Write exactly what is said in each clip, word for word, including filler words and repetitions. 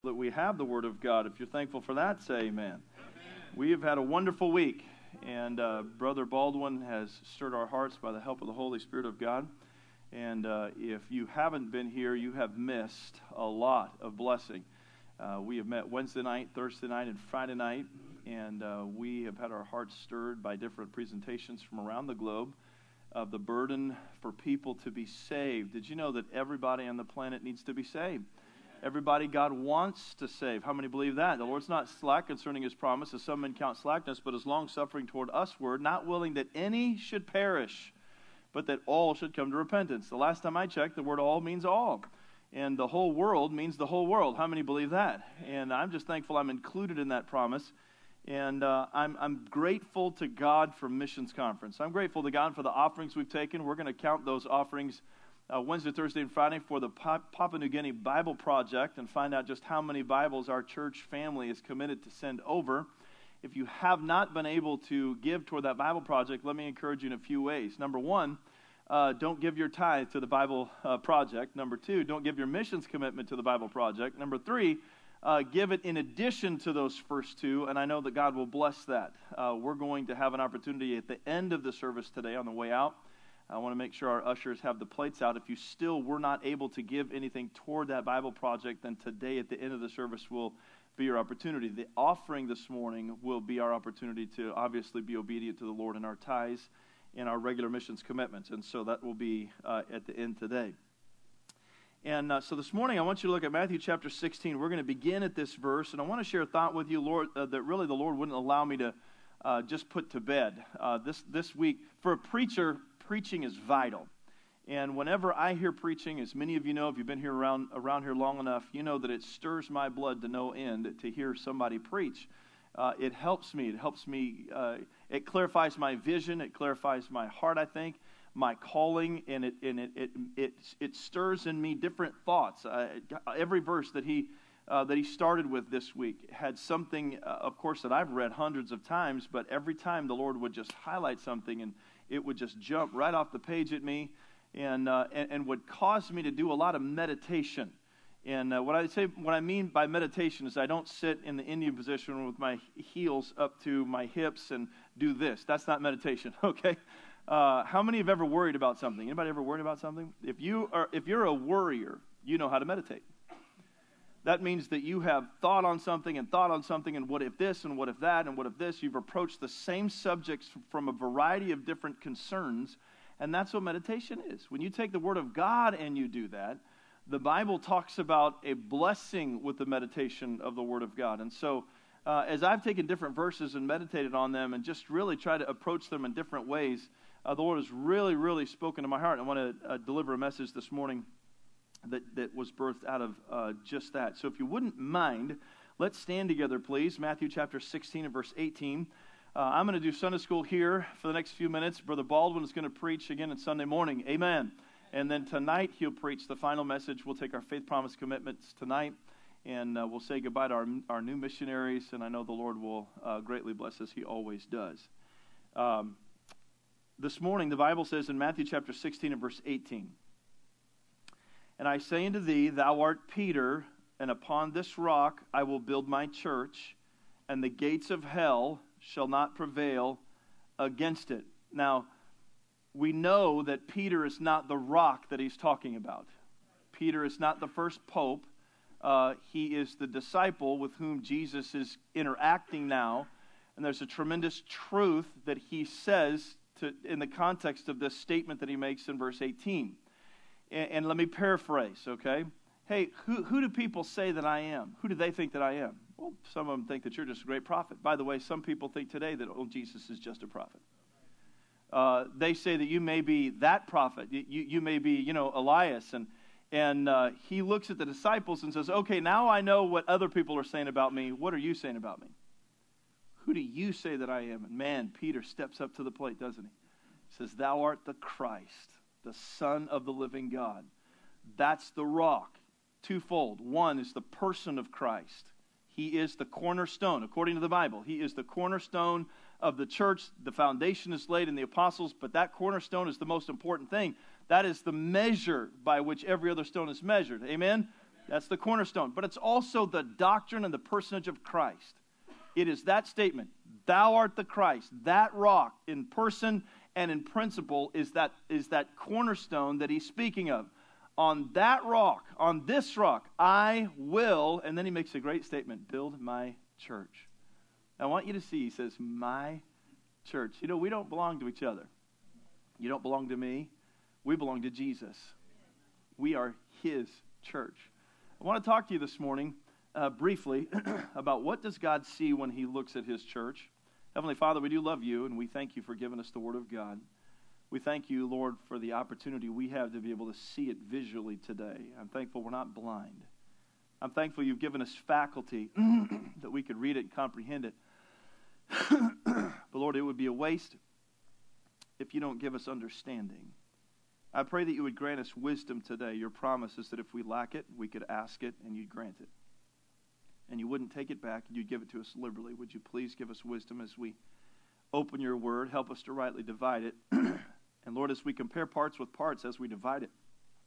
that we have the Word of God. If you're thankful for that, say amen. Amen. We have had a wonderful week, and uh, Brother Baldwin has stirred our hearts by the help of the Holy Spirit of God. And uh, if you haven't been here, you have missed a lot of blessing. Uh, we have met Wednesday night, Thursday night, and Friday night, and uh, we have had our hearts stirred by different presentations from around the globe of the burden for people to be saved. Did you know that everybody on the planet needs to be saved? Everybody God wants to save. How many believe that? The Lord's not slack concerning His promise, as some men count slackness, but is long-suffering toward usward, not willing that any should perish, but that all should come to repentance. The last time I checked, the word all means all. And the whole world means the whole world. How many believe that? And I'm just thankful I'm included in that promise. And uh, I'm, I'm grateful to God for Missions Conference. I'm grateful to God for the offerings we've taken. We're going to count those offerings uh, Wednesday, Thursday, and Friday for the Papua New Guinea Bible Project and find out just how many Bibles our church family is committed to send over. If you have not been able to give toward that Bible project, let me encourage you in a few ways. Number one, uh, don't give your tithe to the Bible uh, project. Number two, don't give your missions commitment to the Bible project. Number three, Uh, give it in addition to those first two, and I know that God will bless that. Uh, we're going to have an opportunity at the end of the service today on the way out. I want to make sure our ushers have the plates out. If you still were not able to give anything toward that Bible project, then today at the end of the service will be your opportunity. The offering this morning will be our opportunity to obviously be obedient to the Lord in our tithes and our regular missions commitments, and so that will be uh, at the end today. And uh, so this morning, I want you to look at Matthew chapter sixteen. We're going to begin at this verse, and I want to share a thought with you, Lord, uh, that really the Lord wouldn't allow me to uh, just put to bed. Uh, this this week, for a preacher, preaching is vital. And whenever I hear preaching, as many of you know, if you've been here around around here long enough, you know that it stirs my blood to no end to hear somebody preach. Uh, it helps me. It helps me. Uh, it clarifies my vision. It clarifies my heart, I think. My calling, and it and it it it, it stirs in me different thoughts. Uh, every verse that he uh, that he started with this week had something, uh, of course, that I've read hundreds of times. But every time the Lord would just highlight something, and it would just jump right off the page at me, and uh, and, and would cause me to do a lot of meditation. And uh, what I say, what I mean by meditation is I don't sit in the Indian position with my heels up to my hips and do this. That's not meditation, okay? Uh, how many have ever worried about something? Anybody ever worried about something? If you are, if you're a worrier, you know how to meditate. That means that you have thought on something and thought on something, and what if this, and what if that, and what if this. You've approached the same subjects from a variety of different concerns, and that's what meditation is. When you take the Word of God and you do that, the Bible talks about a blessing with the meditation of the Word of God. And so uh, as I've taken different verses and meditated on them and just really try to approach them in different ways, Uh, the Lord has really, really spoken to my heart. I want to uh, deliver a message this morning that, that was birthed out of uh, just that. So if you wouldn't mind, let's stand together, please. Matthew chapter sixteen and verse eighteen. Uh, I'm going to do Sunday school here for the next few minutes. Brother Baldwin is going to preach again on Sunday morning. Amen. And then tonight he'll preach the final message. We'll take our faith promise commitments tonight, and uh, we'll say goodbye to our, our new missionaries, and I know the Lord will uh, greatly bless us. He always does. Um This morning, the Bible says in Matthew chapter sixteen and verse eighteen, "And I say unto thee, thou art Peter, and upon this rock I will build my church, and the gates of hell shall not prevail against it." Now, we know that Peter is not the rock that he's talking about. Peter is not the first pope. Uh, he is the disciple with whom Jesus is interacting now, and there's a tremendous truth that he says To, in the context of this statement that he makes in verse eighteen. And, and let me paraphrase, okay? Hey, who, who do people say that I am? Who do they think that I am? Well, some of them think that you're just a great prophet. By the way, some people think today that, oh, Jesus is just a prophet. Uh, they say that you may be that prophet. You, you may be, you know, Elias. And, and uh, he looks at the disciples and says, okay, now I know what other people are saying about me. What are you saying about me? Who do you say that I am? And man, Peter steps up to the plate, doesn't he? He says, thou art the Christ, the Son of the living God. That's the rock. Twofold. One is the person of Christ. He is the cornerstone, according to the Bible. He is the cornerstone of the church. The foundation is laid in the apostles, but that cornerstone is the most important thing. That is the measure by which every other stone is measured. Amen? That's the cornerstone. But it's also the doctrine and the personage of Christ. It is that statement, thou art the Christ, that rock in person and in principle is that, is that cornerstone that he's speaking of. On that rock, on this rock, I will, and then he makes a great statement, build my church. I want you to see, he says, my church. You know, we don't belong to each other. You don't belong to me. We belong to Jesus. We are his church. I want to talk to you this morning uh, briefly about what does God see when he looks at his church. Heavenly Father, we do love you, and we thank you for giving us the Word of God. We thank you, Lord, for the opportunity we have to be able to see it visually today. I'm thankful we're not blind. I'm thankful you've given us faculty that we could read it and comprehend it. But Lord, it would be a waste if you don't give us understanding. I pray that you would grant us wisdom today. Your promise is that if we lack it, we could ask it and you'd grant it. And you wouldn't take it back and you'd give it to us liberally. Would you please give us wisdom as we open your word? Help us to rightly divide it. And Lord, as we compare parts with parts, as we divide it,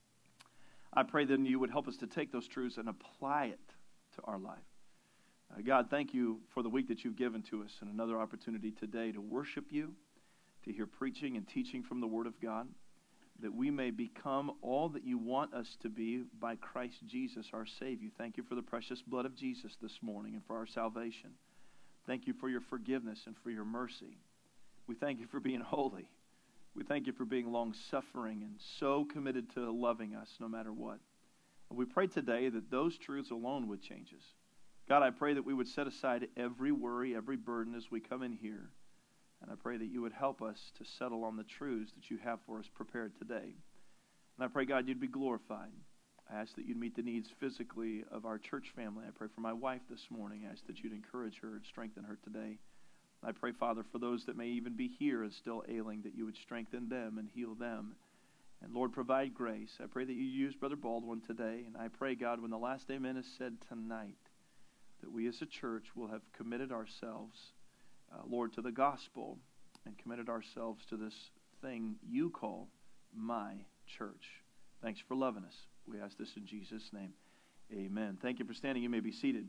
I pray that you would help us to take those truths and apply it to our life. Uh, God, thank you for the week that you've given to us and another opportunity today to worship you, to hear preaching and teaching from the Word of God, that we may become all that you want us to be by Christ Jesus, our Savior. Thank you for the precious blood of Jesus this morning and for our salvation. Thank you for your forgiveness and for your mercy. We thank you for being holy. We thank you for being long-suffering and so committed to loving us no matter what. And we pray today that those truths alone would change us. God, I pray that we would set aside every worry, every burden as we come in here. And I pray that you would help us to settle on the truths that you have for us prepared today. And I pray, God, you'd be glorified. I ask that you'd meet the needs physically of our church family. I pray for my wife this morning. I ask that you'd encourage her and strengthen her today. I pray, Father, for those that may even be here and still ailing, that you would strengthen them and heal them. And Lord, provide grace. I pray that you use Brother Baldwin today. And I pray, God, when the last amen is said tonight, that we as a church will have committed ourselves, uh, Lord, to the gospel and committed ourselves to this thing you call my church. Thanks for loving us. We ask this in Jesus' name. Amen. Thank you for standing. You may be seated.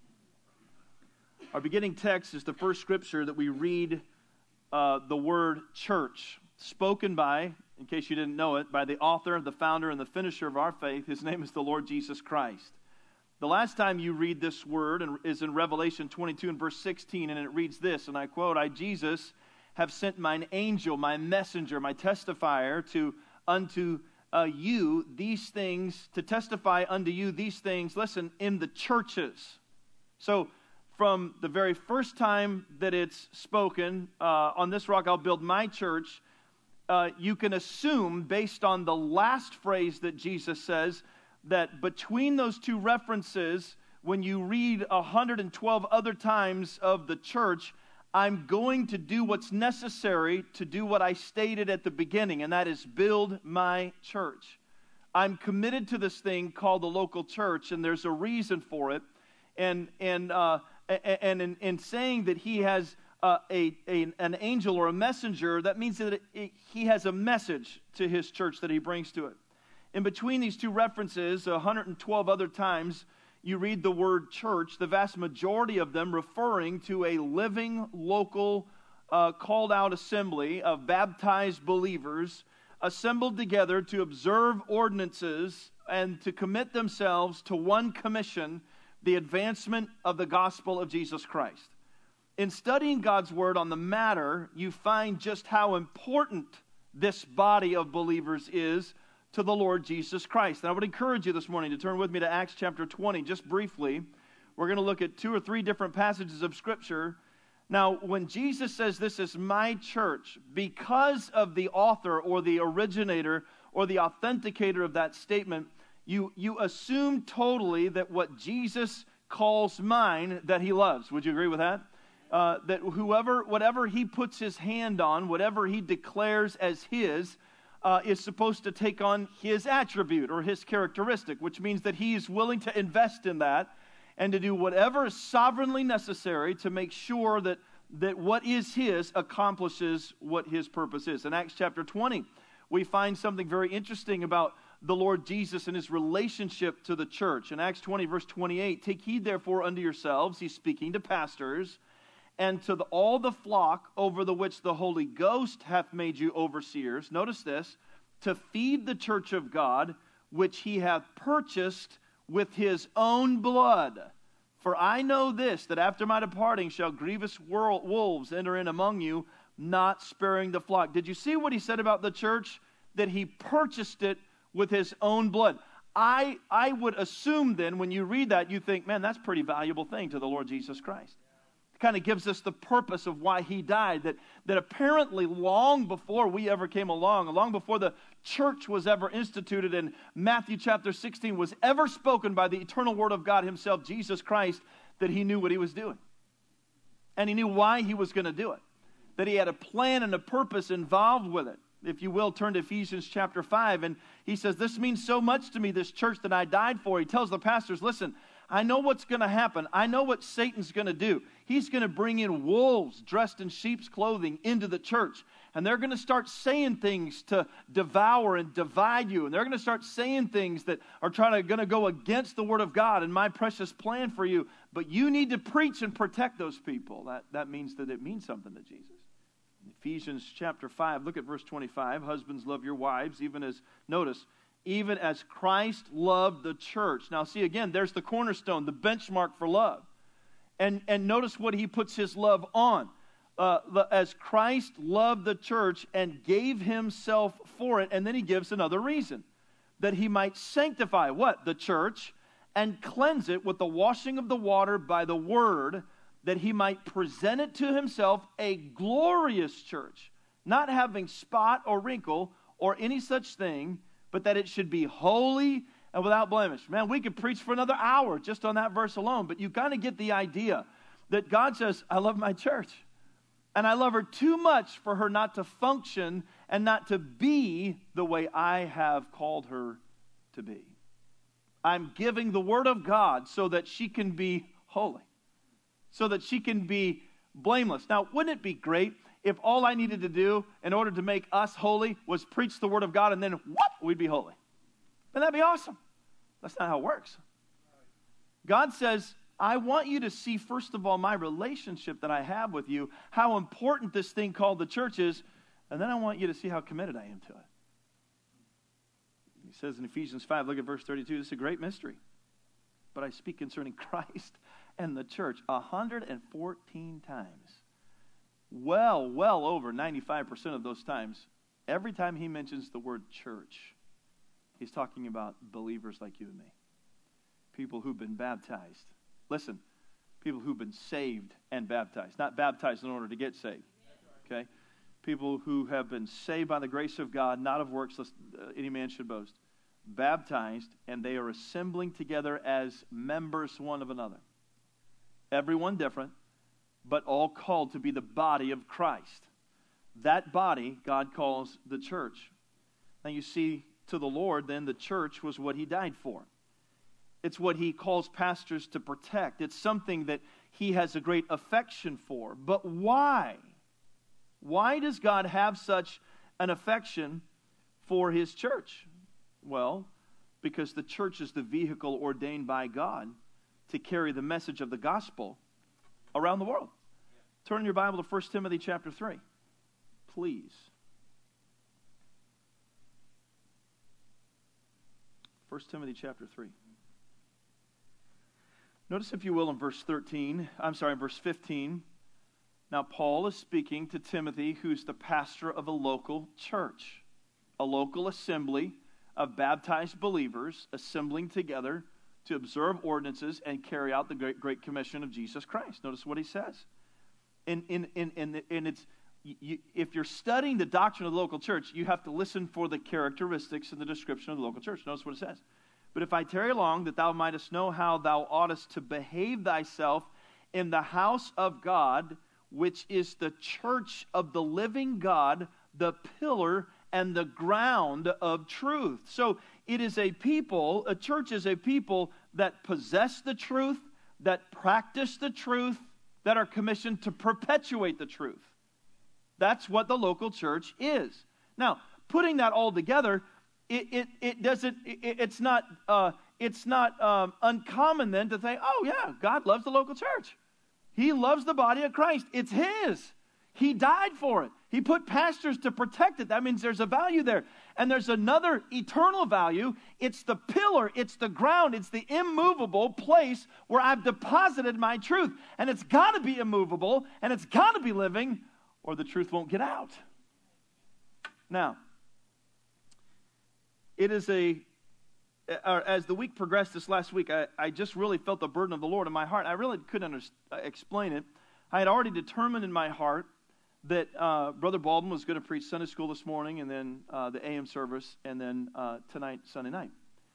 Our beginning text is the first scripture that we read, uh, the word church, spoken by, in case you didn't know it, by the author, the founder, and the finisher of our faith. His name is the Lord Jesus Christ. The last time you read this word is in Revelation twenty-two and verse sixteen, and it reads this, and I quote, I, Jesus, have sent mine angel, my messenger, my testifier, to unto uh, you these things, to testify unto you these things, listen, in the churches. So, from the very first time that it's spoken, uh, on this rock I'll build my church, uh, you can assume, based on the last phrase that Jesus says, that between those two references, when you read one hundred twelve other times of the church, I'm going to do what's necessary to do what I stated at the beginning, and that is build my church. I'm committed to this thing called the local church, and there's a reason for it. And and uh, and in, in saying that he has uh, a, a an angel or a messenger, that means that it, it, he has a message to his church that he brings to it. In between these two references, one hundred twelve other times, you read the word church, the vast majority of them referring to a living, local, uh, called out assembly of baptized believers assembled together to observe ordinances and to commit themselves to one commission, the advancement of the gospel of Jesus Christ. In studying God's word on the matter, you find just how important this body of believers is to the Lord Jesus Christ. And I would encourage you this morning to turn with me to Acts chapter twenty, just briefly. We're going to look at two or three different passages of Scripture. Now, when Jesus says this is my church, because of the author or the originator or the authenticator of that statement, You, you assume totally that what Jesus calls mine, that he loves. Would you agree with that? Uh, that whoever, whatever he puts his hand on, whatever he declares as his, uh, is supposed to take on his attribute or his characteristic, which means that he is willing to invest in that and to do whatever is sovereignly necessary to make sure that, that what is his accomplishes what his purpose is. In Acts chapter twenty, we find something very interesting about the Lord Jesus and his relationship to the church. In Acts twenty, verse twenty-eight, take heed therefore unto yourselves, he's speaking to pastors, and to the, all the flock over the which the Holy Ghost hath made you overseers. Notice this, to feed the church of God, which he hath purchased with his own blood. For I know this, that after my departing shall grievous wolves enter in among you, not sparing the flock. Did you see what he said about the church? That he purchased it with his own blood. I, I would assume then, when you read that, you think, man, that's a pretty valuable thing to the Lord Jesus Christ. It kind of gives us the purpose of why he died, that, that apparently long before we ever came along, long before the church was ever instituted and Matthew chapter sixteen was ever spoken by the eternal word of God himself, Jesus Christ, that he knew what he was doing. And he knew why he was going to do it. That he had a plan and a purpose involved with it. If you will, turn to Ephesians chapter five, and he says, this means so much to me, this church that I died for. He tells the pastors, listen, I know what's going to happen. I know what Satan's going to do. He's going to bring in wolves dressed in sheep's clothing into the church. And they're going to start saying things to devour and divide you. And they're going to start saying things that are trying to going to go against the word of God and my precious plan for you. But you need to preach and protect those people. That, that means that it means something to Jesus. Ephesians chapter five, look at verse twenty-five. Husbands, love your wives, even as, notice, even as Christ loved the church. Now see again, there's the cornerstone, the benchmark for love. And, and notice what he puts his love on. Uh, as Christ loved the church and gave himself for it. And then he gives another reason. That he might sanctify, what? The church. And cleanse it with the washing of the water by the word, that he might present it to himself a glorious church, not having spot or wrinkle or any such thing, but that it should be holy and without blemish. Man, we could preach for another hour just on that verse alone, but you kind of get the idea that God says, I love my church, and I love her too much for her not to function and not to be the way I have called her to be. I'm giving the word of God so that she can be holy, so that she can be blameless. Now, wouldn't it be great if all I needed to do in order to make us holy was preach the word of God and then, whoop, we'd be holy? Wouldn't that be awesome? That's not how it works. God says, I want you to see, first of all, my relationship that I have with you, how important this thing called the church is, and then I want you to see how committed I am to it. He says in Ephesians five, look at verse thirty-two, this is a great mystery. But I speak concerning Christ and the church one hundred fourteen times. Well, well over ninety-five percent of those times, every time he mentions the word church, he's talking about believers like you and me. People who've been baptized. Listen, people who've been saved and baptized. Not baptized in order to get saved. Okay? People who have been saved by the grace of God, not of works, lest uh, any man should boast. Baptized, and they are assembling together as members one of another. Everyone different, but all called to be the body of Christ. That body God calls the church. Now you see, to the Lord, then the church was what he died for. It's what he calls pastors to protect. It's something that he has a great affection for. But why? Why does God have such an affection for his church? Well, because the church is the vehicle ordained by God to carry the message of the gospel around the world. Turn in your Bible to First Timothy chapter three. Please. First Timothy chapter three. Notice, if you will, in verse thirteen, I'm sorry, in verse fifteen. Now, Paul is speaking to Timothy, who's the pastor of a local church, a local assembly of baptized believers assembling together to observe ordinances and carry out the great, great commission of Jesus Christ. Notice what he says. In, in, in, in, in it's, you, if you're studying the doctrine of the local church, you have to listen for the characteristics and the description of the local church. Notice what it says. But if I tarry long, that thou mightest know how thou oughtest to behave thyself in the house of God, which is the church of the living God, the pillar and the ground of truth. So it is a people, a church is a people that possess the truth, that practice the truth, that are commissioned to perpetuate the truth. That's what the local church is. Now, putting that all together, it it, it doesn't. It, it's not. Uh, it's not um, uncommon then to think, oh yeah, God loves the local church. He loves the body of Christ. It's His. He died for it. He put pastors to protect it. That means there's a value there. And there's another eternal value. It's the pillar. It's the ground. It's the immovable place where I've deposited my truth. And it's got to be immovable, and it's got to be living, or the truth won't get out. Now, it is a, as the week progressed this last week, I, I just really felt the burden of the Lord in my heart. I really couldn't under, explain it. I had already determined in my heart that uh, Brother Baldwin was going to preach Sunday school this morning, and then uh, the A M service, and then uh, tonight, Sunday night.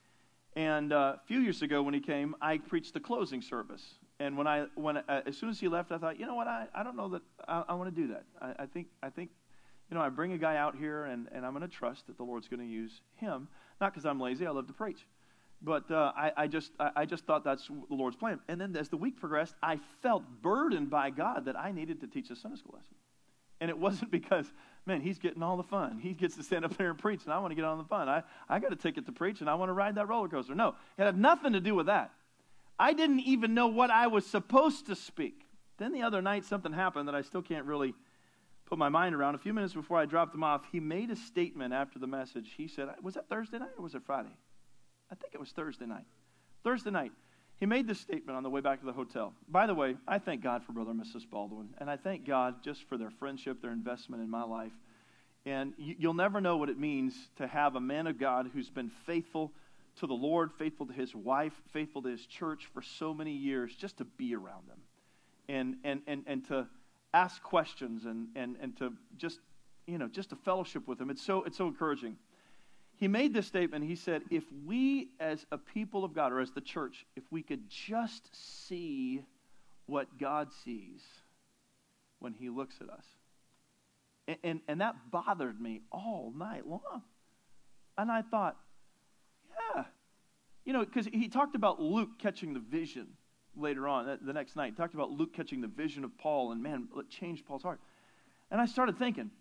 And uh, a few years ago when he came, I preached the closing service. And when I, when uh, as soon as he left, I thought, you know what, I, I don't know that I, I want to do that. I, I think, I think, you know, I bring a guy out here, and, and I'm going to trust that the Lord's going to use him. Not because I'm lazy, I love to preach. But uh, I, I just I, I just thought that's the Lord's plan. And then as the week progressed, I felt burdened by God that I needed to teach a Sunday school lesson. And it wasn't because, man, he's getting all the fun. He gets to stand up there and preach, and I want to get on the fun. I, I got a ticket to preach, and I want to ride that roller coaster. No, it had nothing to do with that. I didn't even know what I was supposed to speak. Then the other night, something happened that I still can't really put my mind around. A few minutes before I dropped him off, he made a statement after the message. He said, was that Thursday night or was it Friday? I think it was Thursday night. Thursday night. He made this statement on the way back to the hotel. By the way, I thank God for Brother and Missus Baldwin, and I thank God just for their friendship, their investment in my life. And you, you'll never know what it means to have a man of God who's been faithful to the Lord, faithful to his wife, faithful to his church for so many years, just to be around them and and and, and to ask questions and, and, and to just, you know, just to fellowship with him. It's so it's so encouraging. He made this statement. He said, if we as a people of God, or as the church, if we could just see what God sees when he looks at us. And, and, and that bothered me all night long. And I thought, yeah. You know, because he talked about Luke catching the vision later on, the next night. He talked about Luke catching the vision of Paul, and man, it changed Paul's heart. And I started thinking,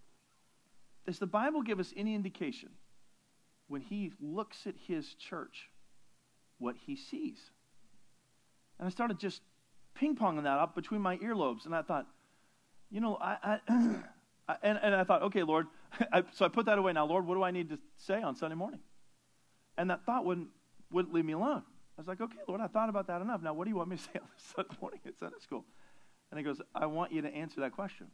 does the Bible give us any indication when he looks at his church, what he sees? And I started just ping-ponging that up between my earlobes, and I thought, you know, I, I, I and, and I thought, okay, Lord, I, so I put that away. Now, Lord, what do I need to say on Sunday morning? And that thought wouldn't, wouldn't leave me alone. I was like, okay, Lord, I thought about that enough. Now, what do you want me to say on Sunday morning at Sunday school? And he goes, I want you to answer that question.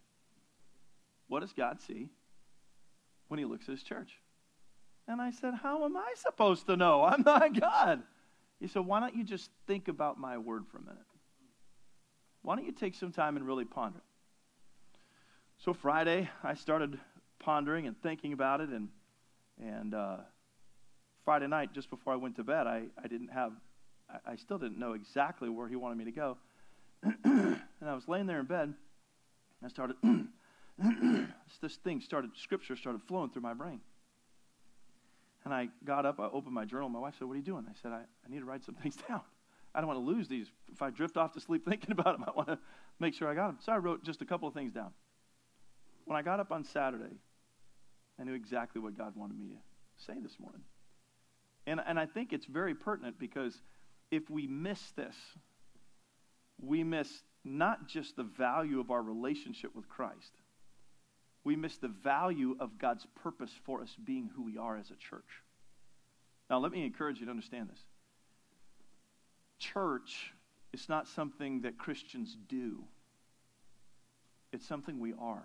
What does God see when he looks at his church? And I said, how am I supposed to know? I'm not God. He said, why don't you just think about my word for a minute? Why don't you take some time and really ponder it? So Friday, I started pondering and thinking about it, and and uh, Friday night, just before I went to bed, I, I didn't have, I, I still didn't know exactly where he wanted me to go. And I was laying there in bed, and I started, this thing started, scripture started flowing through my brain. And I got up, I opened my journal. My wife said, what are you doing? I said, I, I need to write some things down. I don't want to lose these. If I drift off to sleep thinking about them, I want to make sure I got them. So I wrote just a couple of things down. When I got up on Saturday, I knew exactly what God wanted me to say this morning. And, and I think it's very pertinent, because if we miss this, we miss not just the value of our relationship with Christ. We miss the value of God's purpose for us being who we are as a church. Now, let me encourage you to understand this. Church is not something that Christians do. It's something we are.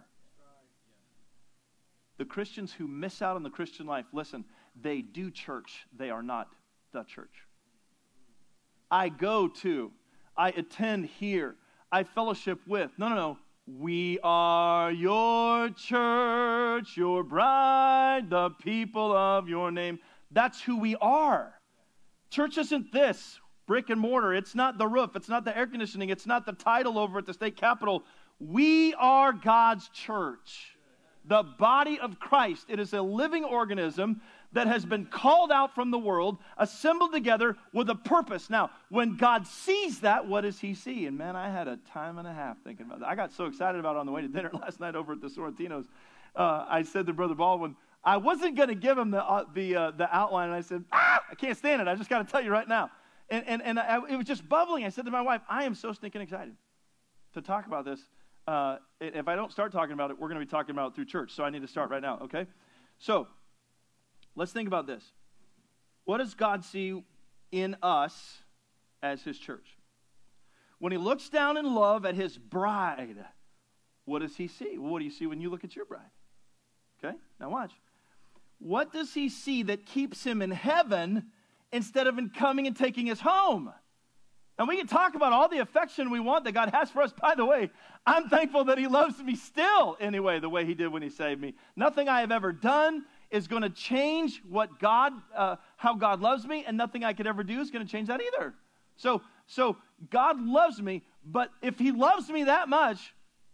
The Christians who miss out on the Christian life, listen, they do church. They are not the church. I go to, I attend here, I fellowship with. No, no, no. We are your church, your bride, the people of your name. That's who we are. Church isn't this, brick and mortar. It's not the roof. It's not the air conditioning. It's not the title over at the state capitol. We are God's church, the body of Christ. It is a living organism that has been called out from the world, assembled together with a purpose. Now, when God sees that, what does he see? And man, I had a time and a half thinking about that. I got so excited about it on the way to dinner last night over at the Sorrentinos. Uh, I said to Brother Baldwin, I wasn't going to give him the uh, the uh, the outline, and I said, ah, I can't stand it. I just got to tell you right now. And and and I, it was just bubbling. I said to my wife, I am so stinking excited to talk about this. Uh, if I don't start talking about it, we're going to be talking about it through church. So I need to start right now. Okay. So let's think about this. What does God see in us as his church? When he looks down in love at his bride, what does he see? Well, what do you see when you look at your bride? Okay, now watch. What does he see that keeps him in heaven instead of in coming and taking us home? And we can talk about all the affection we want that God has for us. By the way, I'm thankful that he loves me still anyway, the way he did when he saved me. Nothing I have ever done is going to change what God, uh, how God loves me, and nothing I could ever do is going to change that either. So, so God loves me, but if he loves me that much,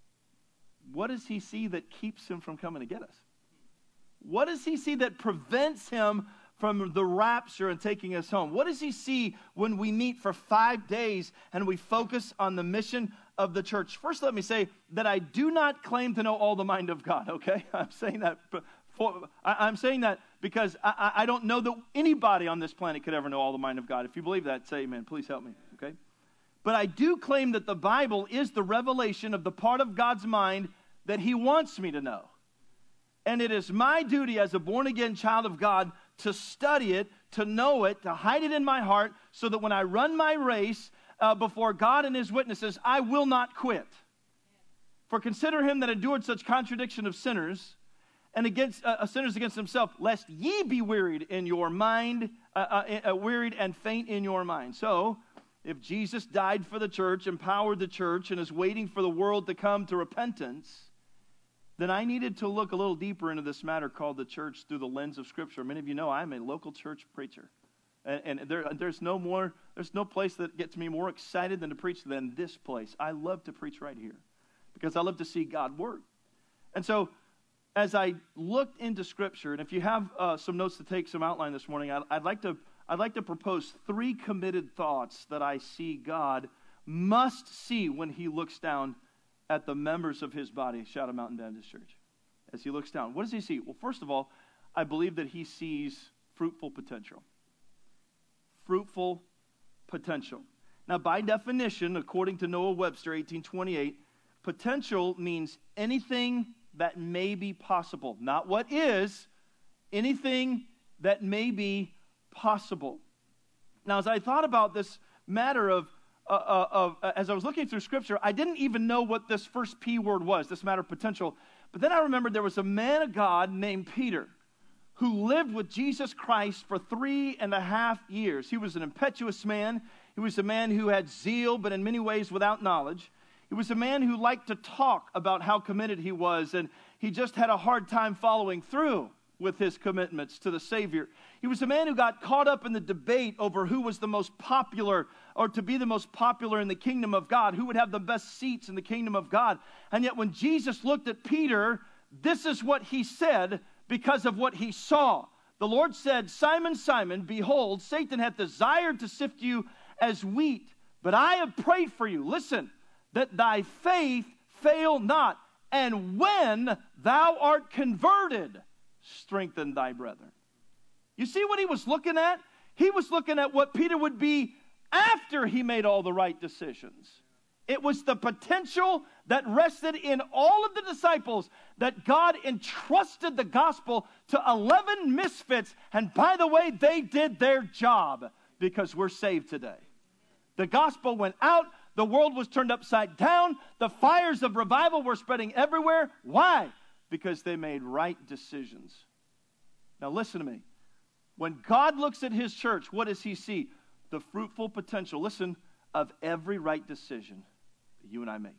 what does he see that keeps him from coming to get us? What does he see that prevents him from the rapture and taking us home? What does he see when we meet for five days and we focus on the mission of the church? First, let me say that I do not claim to know all the mind of God, okay? I'm saying that for, I, I'm saying that because I, I don't know that anybody on this planet could ever know all the mind of God. If you believe that, say amen. Please help me, okay? But I do claim that the Bible is the revelation of the part of God's mind that he wants me to know. And it is my duty as a born-again child of God to study it, to know it, to hide it in my heart, so that when I run my race uh, before God and his witnesses, I will not quit. For consider him that endured such contradiction of sinners, and against uh, sinners against himself, lest ye be wearied in your mind, uh, uh, uh, wearied and faint in your mind. So, if Jesus died for the church, empowered the church, and is waiting for the world to come to repentance, then I needed to look a little deeper into this matter called the church through the lens of Scripture. Many of you know I'm a local church preacher. And, and there, there's no more, there's no place that gets me more excited than to preach than this place. I love to preach right here because I love to see God work. And so as I looked into Scripture, and if you have uh, some notes to take, some outline this morning, I'd, I'd like to I'd like to propose three committed thoughts that I see God must see when he looks down at the members of his body, Shadow Mountain Baptist Church. As he looks down, what does he see? Well, first of all, I believe that he sees fruitful potential. Fruitful potential. Now, by definition, according to Noah Webster, eighteen twenty-eight, potential means anything that may be possible. Not what is, anything that may be possible. Now, as I thought about this matter of Uh, uh, of, uh, as I was looking through Scripture, I didn't even know what this first P word was, this matter of potential. But then I remembered there was a man of God named Peter who lived with Jesus Christ for three and a half years. He was an impetuous man. He was a man who had zeal, but in many ways without knowledge. He was a man who liked to talk about how committed he was, and he just had a hard time following through with his commitments to the Savior. He was a man who got caught up in the debate over who was the most popular, or to be the most popular in the kingdom of God, who would have the best seats in the kingdom of God. And yet when Jesus looked at Peter, this is what he said because of what he saw. The Lord said, Simon, Simon, behold, Satan hath desired to sift you as wheat, but I have prayed for you, listen, that thy faith fail not. And when thou art converted, strengthen thy brethren. You see what he was looking at? He was looking at what Peter would be after he made all the right decisions. It was the potential that rested in all of the disciples that God entrusted the gospel to eleven misfits. And by the way, they did their job because we're saved today. The gospel went out. The world was turned upside down. The fires of revival were spreading everywhere. Why? Because they made right decisions. Now listen to me. When God looks at his church, what does he see? The fruitful potential, listen, of every right decision that you and I make.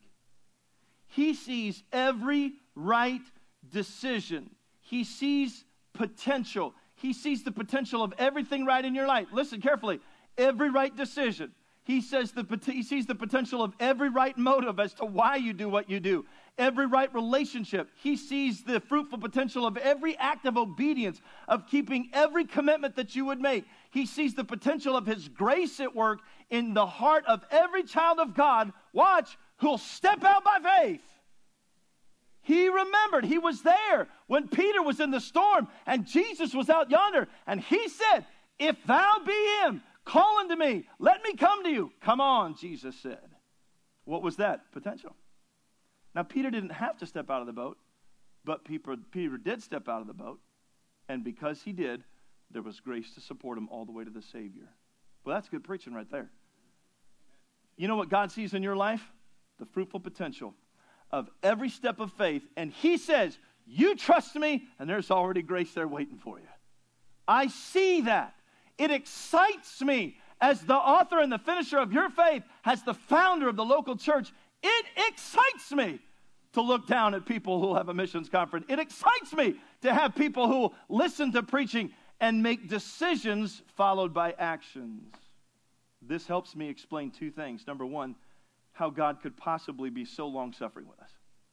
He sees every right decision. He sees potential. He sees the potential of everything right in your life. Listen carefully. Every right decision. He says the, he sees the potential of every right motive as to why you do what you do. Every right relationship. He sees the fruitful potential of every act of obedience, of keeping every commitment that you would make. He sees the potential of his grace at work in the heart of every child of God, watch, who'll step out by faith. He remembered. He was there when Peter was in the storm and Jesus was out yonder. And he said, if thou be him, call unto me. Let me come to you. Come on, Jesus said. What was that? Potential. Now, Peter didn't have to step out of the boat, but Peter, Peter did step out of the boat. And because he did, there was grace to support him all the way to the Savior. Well, that's good preaching right there. You know what God sees in your life? The fruitful potential of every step of faith. And he says, you trust me, and there's already grace there waiting for you. I see that. It excites me as the author and the finisher of your faith, as the founder of the local church. It excites me to look down at people who have a missions conference. It excites me to have people who listen to preaching and make decisions followed by actions. This helps me explain two things. Number one, how God could possibly be so long-suffering with us.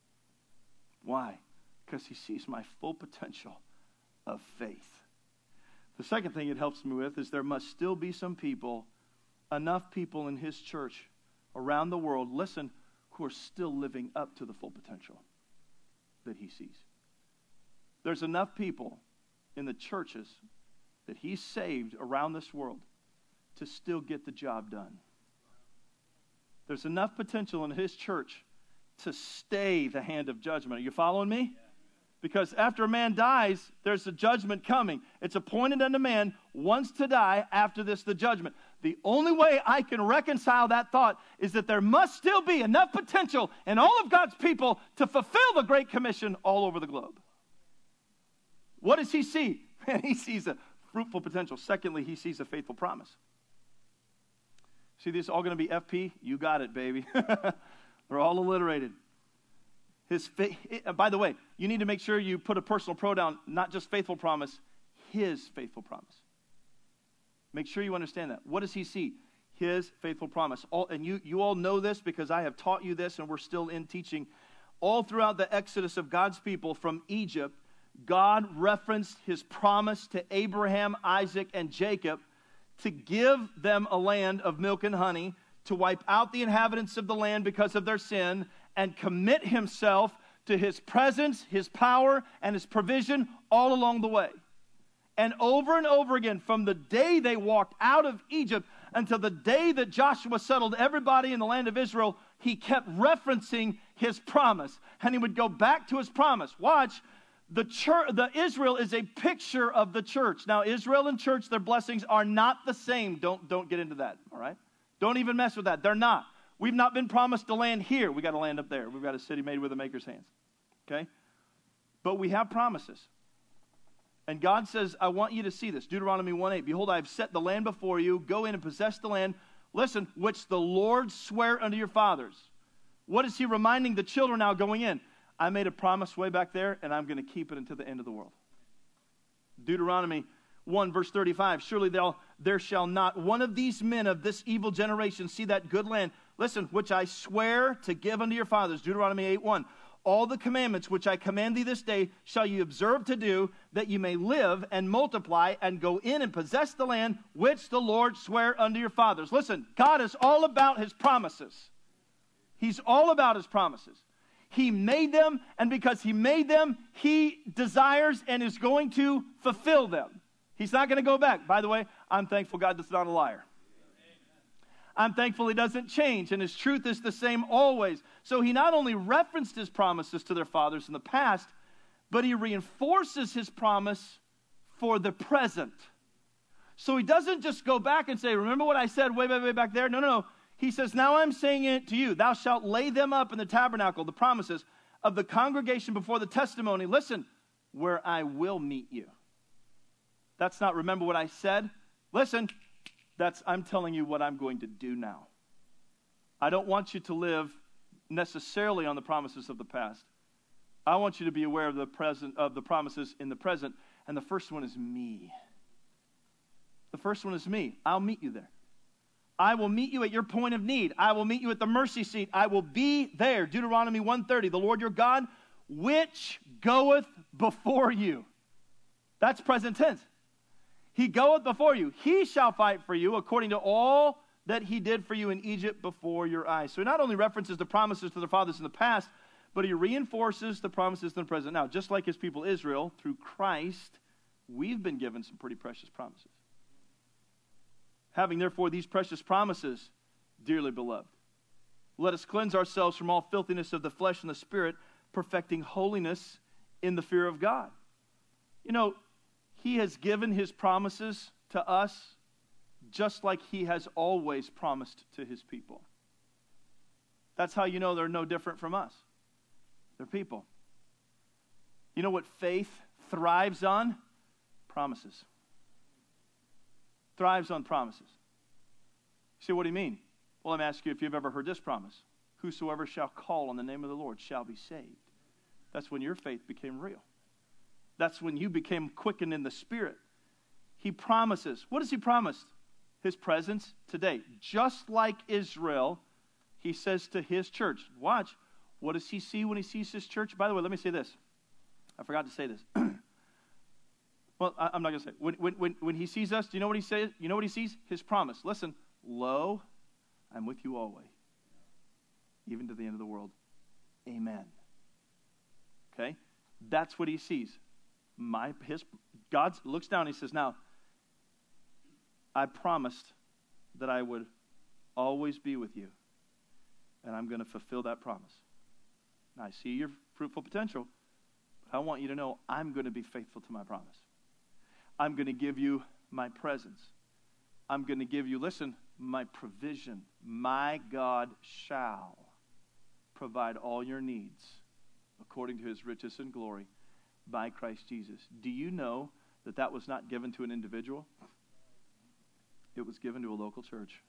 Why? Because he sees my full potential of faith. The second thing it helps me with is there must still be some people, enough people in his church around the world, listen, who are still living up to the full potential that he sees. There's enough people in the churches that he's saved around this world to still get the job done. There's enough potential in his church to stay the hand of judgment. Are you following me? Because after a man dies, there's a judgment coming. It's appointed unto man once to die, after this the judgment. The only way I can reconcile that thought is that there must still be enough potential in all of God's people to fulfill the Great Commission all over the globe. What does he see? Man, he sees a fruitful potential. Secondly, he sees a faithful promise. See, this is all going to be F P? You got it, baby. They're all alliterated. His fa- By the way, you need to make sure you put a personal pronoun, not just faithful promise, his faithful promise. Make sure you understand that. What does he see? His faithful promise. All, and you, you all know this because I have taught you this and we're still in teaching. All throughout the exodus of God's people from Egypt, God referenced his promise to Abraham, Isaac, and Jacob to give them a land of milk and honey, to wipe out the inhabitants of the land because of their sin, and commit himself to his presence, his power, and his provision all along the way. And over and over again, from the day they walked out of Egypt until the day that Joshua settled everybody in the land of Israel, he kept referencing his promise. And he would go back to his promise. Watch, the church, the Israel is a picture of the church. Now, Israel and church, their blessings are not the same. Don't, don't get into that, all right? Don't even mess with that. They're not. We've not been promised to land here. We've got to land up there. We've got a city made with a maker's hands. Okay? But we have promises. And God says, I want you to see this. Deuteronomy one eight, behold, I have set the land before you. Go in and possess the land. Listen, which the Lord sware unto your fathers. What is he reminding the children now going in? I made a promise way back there, and I'm going to keep it until the end of the world. Deuteronomy one verse thirty-five, surely there shall not one of these men of this evil generation see that good land, listen, which I swear to give unto your fathers. Deuteronomy eight one, all the commandments which I command thee this day shall you observe to do, that you may live and multiply and go in and possess the land which the Lord sware unto your fathers. Listen, God is all about his promises. He's all about his promises. He made them, and because he made them, he desires and is going to fulfill them. He's not going to go back. By the way, I'm thankful God is not a liar. I'm thankful he doesn't change, and his truth is the same always. So he not only referenced his promises to their fathers in the past, but he reinforces his promise for the present. So he doesn't just go back and say, remember what I said way, way, way back there? No, no, no. He says, now I'm saying it to you. Thou shalt lay them up in the tabernacle, the promises of the congregation before the testimony. Listen, where I will meet you. That's not remember what I said. Listen, that's I'm telling you what I'm going to do now. I don't want you to live necessarily on the promises of the past. I want you to be aware of the present of the promises in the present, and the first one is me. The first one is me. I'll meet you there. I will meet you at your point of need. I will meet you at the mercy seat. I will be there. Deuteronomy one thirty, the Lord your God, which goeth before you. That's present tense. He goeth before you. He shall fight for you according to all that he did for you in Egypt before your eyes. So he not only references the promises to their fathers in the past, but he reinforces the promises in the present. Now, just like his people Israel, through Christ, we've been given some pretty precious promises. Having therefore these precious promises, dearly beloved, let us cleanse ourselves from all filthiness of the flesh and the spirit, perfecting holiness in the fear of God. You know, he has given his promises to us just like he has always promised to his people. That's how you know they're no different from us. They're people. You know what faith thrives on? Promises. Thrives on promises. You say, what do you mean? Well, let me ask you if you've ever heard this promise. Whosoever shall call on the name of the Lord shall be saved. That's when your faith became real. That's when you became quickened in the Spirit. He promises. What has he promised? His presence today. Just like Israel, he says to his church, watch, what does he see when he sees his church? By the way, let me say this. I forgot to say this. Well, I, I'm not going to say it. When, when, when, when he sees us, do you know what he says? You know what he sees? His promise. Listen, lo, I'm with you always, even to the end of the world. Amen. Okay? That's what he sees. My, his, God looks down and he says, now, I promised that I would always be with you, and I'm going to fulfill that promise. Now, I see your fruitful potential, but I want you to know I'm going to be faithful to my promise. I'm going to give you my presence. I'm going to give you, listen, my provision. My God shall provide all your needs according to his riches and glory by Christ Jesus. Do you know that that was not given to an individual? It was given to a local church.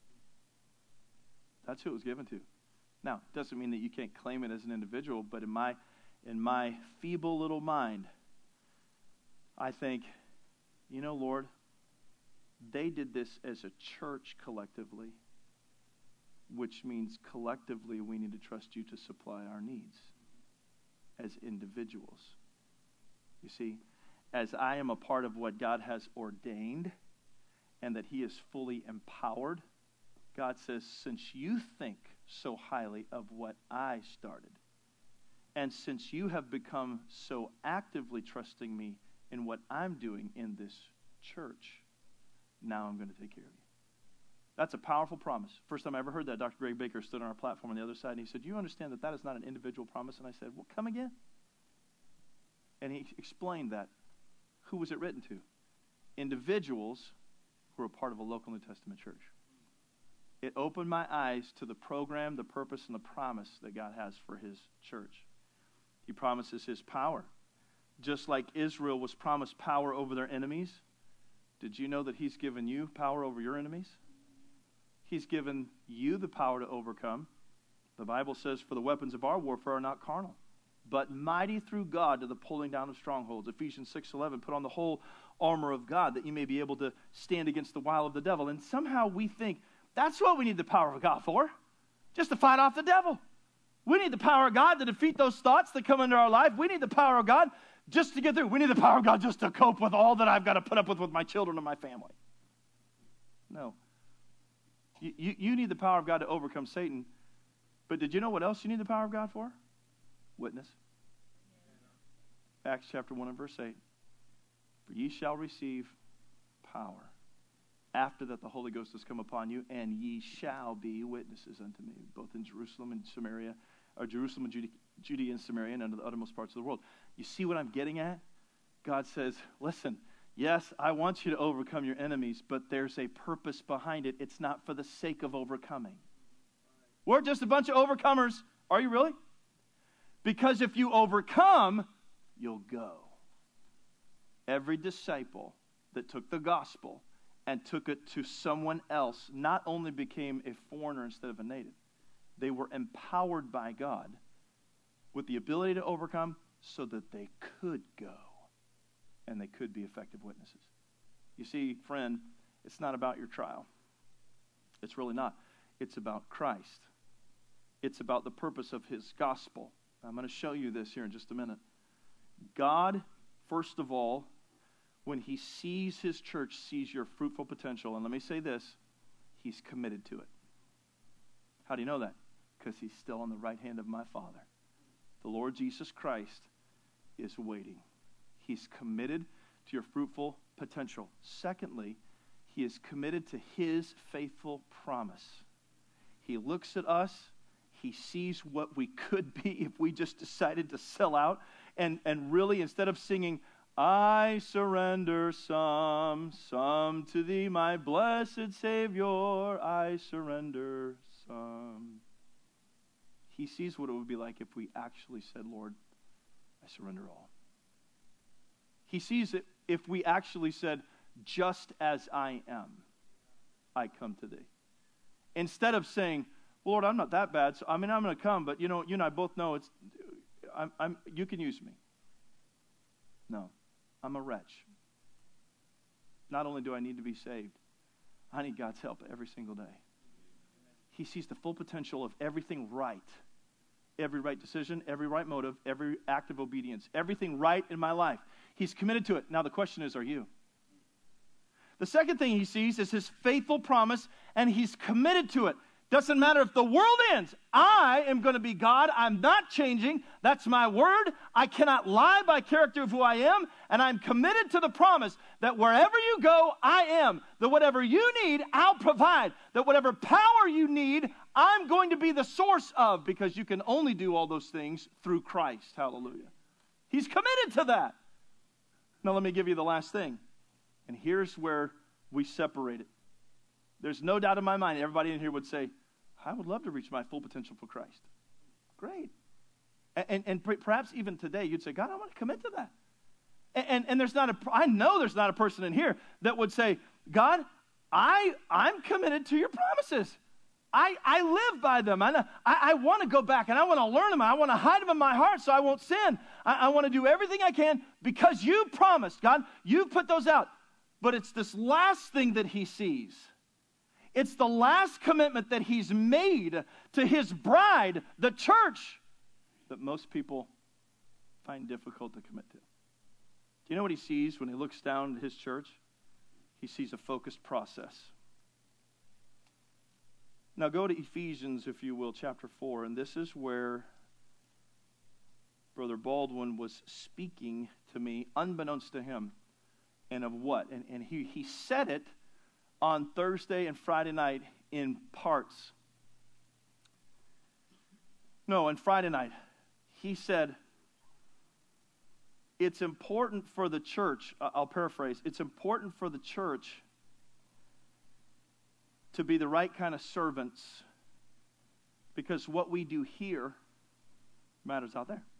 That's who it was given to. Now, it doesn't mean that you can't claim it as an individual, but in my in my feeble little mind, I think, you know, Lord, they did this as a church collectively, which means collectively we need to trust you to supply our needs as individuals. You see, as I am a part of what God has ordained and that he is fully empowered, God says, since you think so highly of what I started, and since you have become so actively trusting me in what I'm doing in this church, now I'm going to take care of you. That's a powerful promise. First time I ever heard that, Doctor Greg Baker stood on our platform on the other side, and he said, do you understand that that is not an individual promise? And I said, well, come again? And he explained that. Who was it written to? Individuals who are a part of a local New Testament church. It opened my eyes to the program, the purpose, and the promise that God has for his church. He promises his power. Just like Israel was promised power over their enemies, did you know that he's given you power over your enemies? He's given you the power to overcome. The Bible says, for the weapons of our warfare are not carnal, but mighty through God to the pulling down of strongholds. Ephesians six eleven, put on the whole armor of God that you may be able to stand against the wile of the devil. And somehow we think that's what we need the power of God for, just to fight off the devil. We need the power of God to defeat those thoughts that come into our life. We need the power of God just to get through. We need the power of God just to cope with all that I've got to put up with with my children and my family. No. You, you, you need the power of God to overcome Satan. But did you know what else you need the power of God for? Witness. Acts chapter one and verse eight. For ye shall receive power. After that the Holy Ghost has come upon you, and ye shall be witnesses unto me, both in Jerusalem and Samaria, or Jerusalem and Judea, Judea and Samaria, and unto the uttermost parts of the world. You see what I'm getting at? God says, listen, yes, I want you to overcome your enemies, but there's a purpose behind it. It's not for the sake of overcoming. We're just a bunch of overcomers. Are you really? Because if you overcome, you'll go. Every disciple that took the gospel and took it to someone else not only became a foreigner instead of a native, they were empowered by God with the ability to overcome so that they could go and they could be effective witnesses. You see, friend, it's not about your trial. It's really not. It's about Christ. It's about the purpose of his gospel. I'm going to show you this here in just a minute. God, first of all, when he sees his church, sees your fruitful potential. And let me say this, he's committed to it. How do you know that? Because he's still on the right hand of my Father, the Lord Jesus Christ is waiting. He's committed to your fruitful potential. Secondly, he is committed to his faithful promise. He looks at us. He sees what we could be if we just decided to sell out. And, and really, instead of singing, I surrender some, some to thee, my blessed Savior, I surrender some. He sees what it would be like if we actually said, Lord, I surrender all. He sees it if we actually said, just as I am, I come to thee. Instead of saying, Lord, I'm not that bad, so I mean, I'm going to come, but you know, you and I both know it's, I'm, I'm, you can use me. No, I'm a wretch. Not only do I need to be saved, I need God's help every single day. He sees the full potential of everything right. Every right decision, every right motive, every act of obedience, everything right in my life. He's committed to it. Now the question is, are you? The second thing he sees is his faithful promise, and he's committed to it. Doesn't matter if the world ends. I am going to be God. I'm not changing. That's my word. I cannot lie by character of who I am, and I'm committed to the promise that wherever you go, I am. That whatever you need, I'll provide. That whatever power you need, I'm going to be the source of, because you can only do all those things through Christ. Hallelujah. He's committed to that. Now let me give you the last thing. And here's where we separate it. There's no doubt in my mind, everybody in here would say, I would love to reach my full potential for Christ. Great. And, and, and perhaps even today, you'd say, God, I want to commit to that. And, and, and there's not a, I know there's not a person in here that would say, God, I, I'm committed to your promises. I, I live by them. I, I, I want to go back and I want to learn them. I want to hide them in my heart so I won't sin. I, I want to do everything I can because you promised, God, you've put those out. But it's this last thing that he sees. It's the last commitment that he's made to his bride, the church, that most people find difficult to commit to. Do you know what he sees when he looks down at his church? He sees a focused process. Now go to Ephesians, if you will, chapter four, and this is where Brother Baldwin was speaking to me, unbeknownst to him, and of what? And, and he, he said it on Thursday and Friday night in parts. No, on Friday night, he said, it's important for the church, I'll paraphrase, it's important for the church to be the right kind of servants, because what we do here matters out there.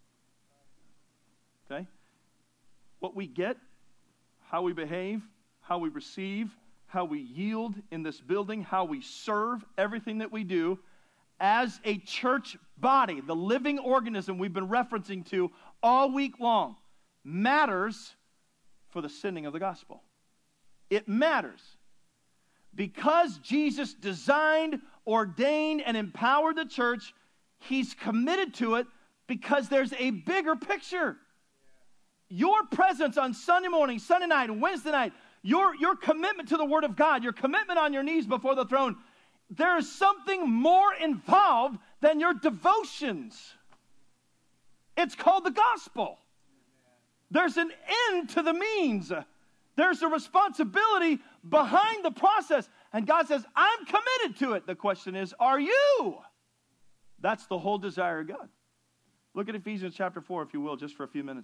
Okay? What we get, how we behave, how we receive, how we yield in this building, how we serve, everything that we do as a church body, the living organism we've been referencing to all week long, matters for the sending of the gospel. It matters. Because Jesus designed, ordained, and empowered the church, he's committed to it because there's a bigger picture. Your presence on Sunday morning, Sunday night, and Wednesday night, your, your commitment to the Word of God, your commitment on your knees before the throne, there is something more involved than your devotions. It's called the gospel. There's an end to the means. There's a responsibility behind the process. And God says, I'm committed to it. The question is, are you? That's the whole desire of God. Look at Ephesians chapter four, if you will, just for a few minutes.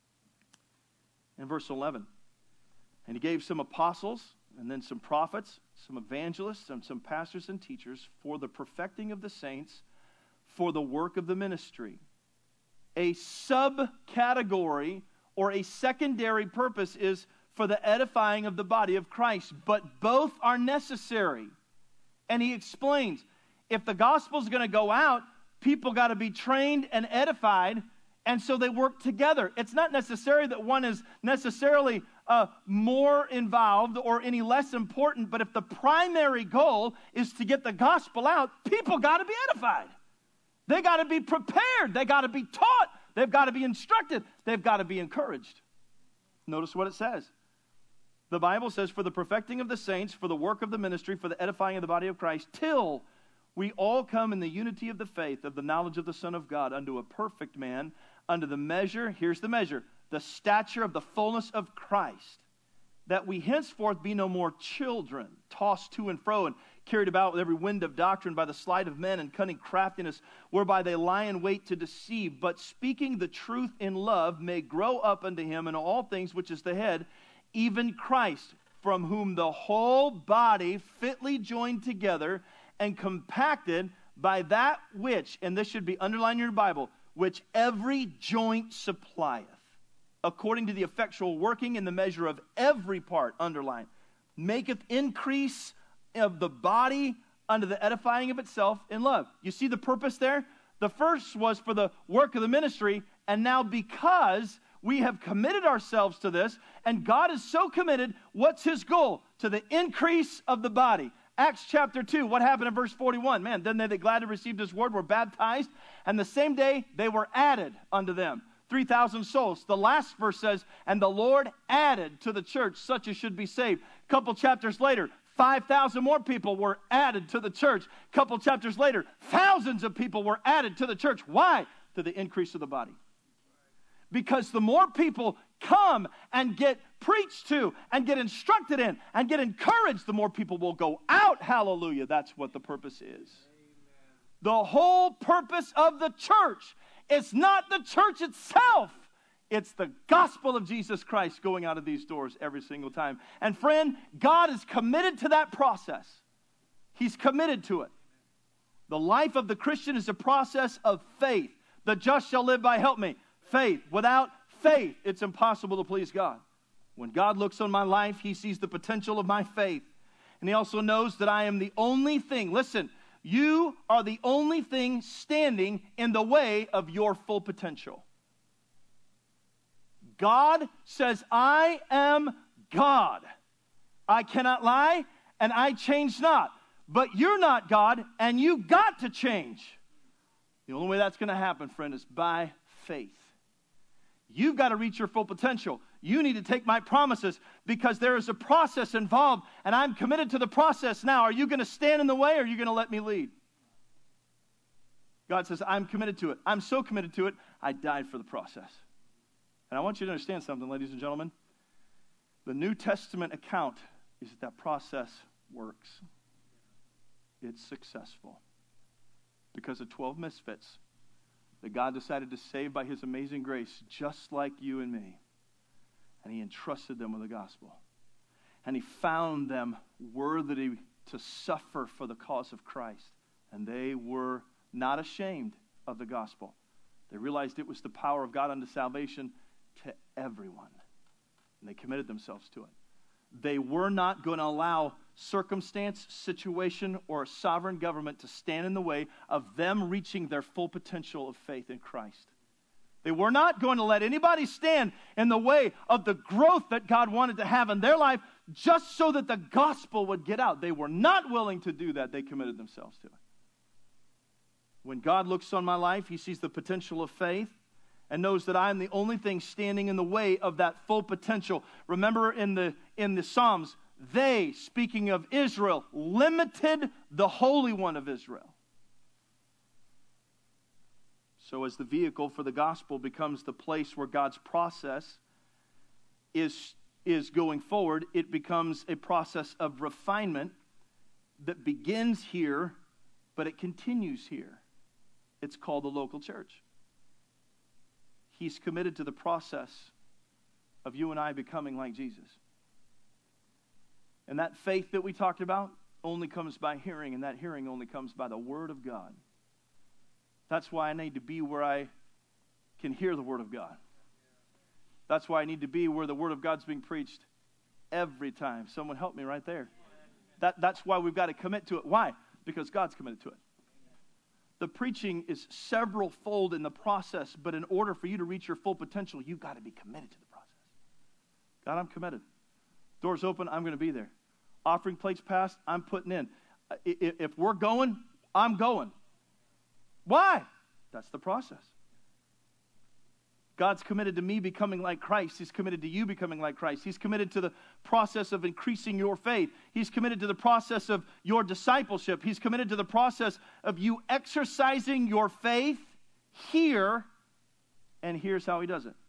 In verse eleven. And he gave some apostles, and then some prophets, some evangelists, and some pastors and teachers for the perfecting of the saints, for the work of the ministry. A subcategory or a secondary purpose is for the edifying of the body of Christ, but both are necessary. And he explains, if the gospel is going to go out, people got to be trained and edified, and so they work together. It's not necessary that one is necessarily uh, more involved or any less important, but if the primary goal is to get the gospel out, people got to be edified. They got to be prepared. They got to be taught. They've got to be instructed. They've got to be encouraged. Notice what it says. The Bible says, for the perfecting of the saints, for the work of the ministry, for the edifying of the body of Christ, till we all come in the unity of the faith of the knowledge of the Son of God unto a perfect man, unto the measure, here's the measure, the stature of the fullness of Christ, that we henceforth be no more children, tossed to and fro and carried about with every wind of doctrine by the sleight of men and cunning craftiness, whereby they lie in wait to deceive, but speaking the truth in love may grow up unto him in all things which is the head, even Christ, from whom the whole body fitly joined together and compacted by that which, and this should be underlined in your Bible, which every joint supplieth, according to the effectual working in the measure of every part, underline, maketh increase of the body unto the edifying of itself in love. You see the purpose there? The first was for the work of the ministry, and now because we have committed ourselves to this, and God is so committed, what's his goal? To the increase of the body. Acts chapter two, what happened in verse forty-one? Man, then they that gladly received his word were baptized, and the same day they were added unto them. three thousand souls. The last verse says, and the Lord added to the church such as should be saved. A couple chapters later, five thousand more people were added to the church. A couple chapters later, thousands of people were added to the church. Why? To the increase of the body. Because the more people come and get preached to and get instructed in and get encouraged, the more people will go out. Hallelujah. That's what the purpose is. Amen. The whole purpose of the church is not the church itself. It's the gospel of Jesus Christ going out of these doors every single time. And friend, God is committed to that process. He's committed to it. The life of the Christian is a process of faith. The just shall live by, help me, faith. Without faith, it's impossible to please God. When God looks on my life, he sees the potential of my faith. And he also knows that I am the only thing. Listen, you are the only thing standing in the way of your full potential. God says, I am God. I cannot lie, and I change not. But you're not God, and you got to change. The only way that's going to happen, friend, is by faith. You've got to reach your full potential. You need to take my promises because there is a process involved, and I'm committed to the process now. Are you going to stand in the way, or are you going to let me lead? God says, I'm committed to it. I'm so committed to it, I died for the process. And I want you to understand something, ladies and gentlemen. The New Testament account is that that process works. It's successful. Because of twelve misfits that God decided to save by his amazing grace, just like you and me. And he entrusted them with the gospel. And he found them worthy to suffer for the cause of Christ. And they were not ashamed of the gospel. They realized it was the power of God unto salvation to everyone. And they committed themselves to it. They were not going to allow circumstance, situation, or a sovereign government to stand in the way of them reaching their full potential of faith in Christ. They were not going to let anybody stand in the way of the growth that God wanted to have in their life just so that the gospel would get out. They were not willing to do that. They committed themselves to it. When God looks on my life, he sees the potential of faith and knows that I am the only thing standing in the way of that full potential. Remember in the in the Psalms, they, speaking of Israel, limited the Holy One of Israel. So as the vehicle for the gospel becomes the place where God's process is, is going forward, it becomes a process of refinement that begins here, but it continues here. It's called the local church. He's committed to the process of you and I becoming like Jesus. And that faith that we talked about only comes by hearing, and that hearing only comes by the Word of God. That's why I need to be where I can hear the Word of God. That's why I need to be where the Word of God's being preached every time. Someone help me right there. That, that's why we've got to commit to it. Why? Because God's committed to it. The preaching is several-fold in the process, but in order for you to reach your full potential, you've got to be committed to the process. God, I'm committed. Doors open, I'm going to be there. Offering plates passed, I'm putting in. If we're going, I'm going. Why? That's the process. God's committed to me becoming like Christ. He's committed to you becoming like Christ. He's committed to the process of increasing your faith. He's committed to the process of your discipleship. He's committed to the process of you exercising your faith here, and here's how he does it.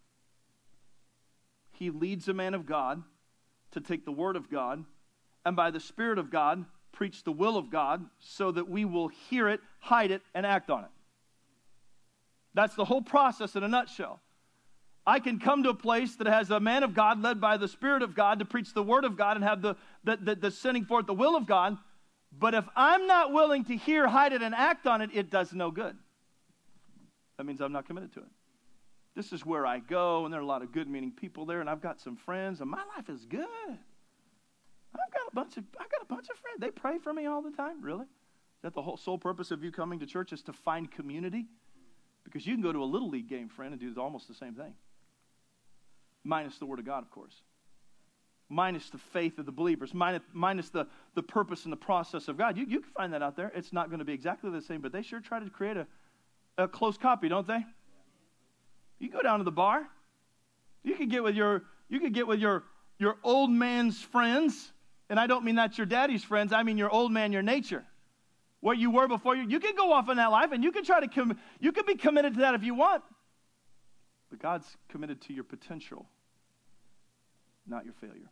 He leads a man of God to take the word of God, and by the Spirit of God, preach the will of God so that we will hear it, hide it, and act on it. That's the whole process in a nutshell. I can come to a place that has a man of God led by the Spirit of God to preach the word of God and have the, the, the, the sending forth the will of God. But if I'm not willing to hear, hide it, and act on it, it does no good. That means I'm not committed to it. This is where I go, and there are a lot of good-meaning people there, and I've got some friends, and my life is good. I've got a bunch of I've got a bunch of friends. They pray for me all the time. Really? Is that the whole sole purpose of you coming to church, is to find community? Because you can go to a Little League game, friend, and do almost the same thing. Minus the Word of God, of course. Minus the faith of the believers. Minus, minus the, the purpose and the process of God. You, you can find that out there. It's not going to be exactly the same, but they sure try to create a, a close copy, don't they? You go down to the bar. You could get with your you could get with your, your old man's friends. And I don't mean that's your daddy's friends. I mean your old man, your nature. What you were before you. You can go off in that life, and you can try to com- you can be committed to that if you want. But God's committed to your potential, not your failure.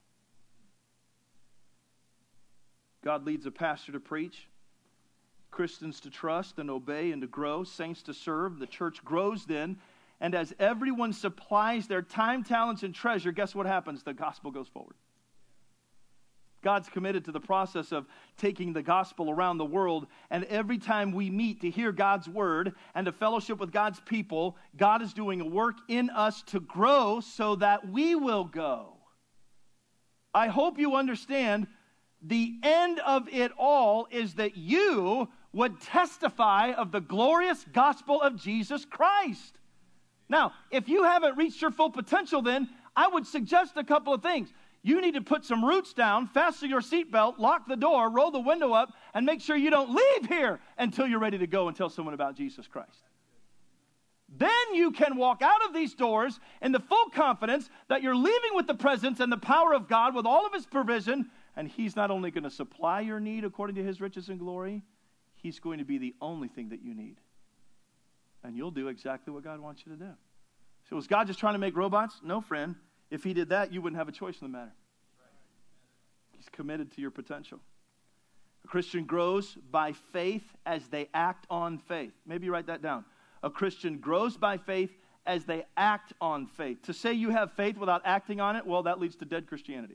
God leads a pastor to preach, Christians to trust and obey and to grow, saints to serve. The church grows then, and as everyone supplies their time, talents, and treasure, guess what happens? The gospel goes forward. God's committed to the process of taking the gospel around the world, and every time we meet to hear God's word and to fellowship with God's people, God is doing a work in us to grow so that we will go. I hope you understand the end of it all is that you would testify of the glorious gospel of Jesus Christ. Now, if you haven't reached your full potential, then I would suggest a couple of things. You need to put some roots down, fasten your seatbelt, lock the door, roll the window up, and make sure you don't leave here until you're ready to go and tell someone about Jesus Christ. Then you can walk out of these doors in the full confidence that you're leaving with the presence and the power of God with all of His provision, and He's not only going to supply your need according to His riches and glory, He's going to be the only thing that you need. And you'll do exactly what God wants you to do. So was God just trying to make robots? No, friend. If He did that, you wouldn't have a choice in the matter. He's committed to your potential. A Christian grows by faith as they act on faith. Maybe you write that down. A Christian grows by faith as they act on faith. To say you have faith without acting on it, well, that leads to dead Christianity.